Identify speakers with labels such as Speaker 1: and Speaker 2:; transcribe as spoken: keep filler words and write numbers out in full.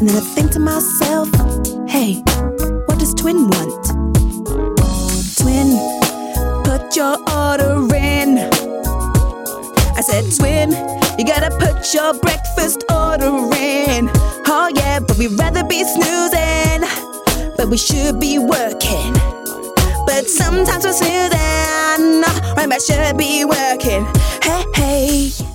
Speaker 1: And then I think to myself, hey, what does Twin want? Twin, put your order in. I said, Twin, you gotta put your breakfast order in. Oh yeah, but we'd rather be snoozing, but we should be working. But sometimes we're snoozing, right, but should be working. Hey, hey.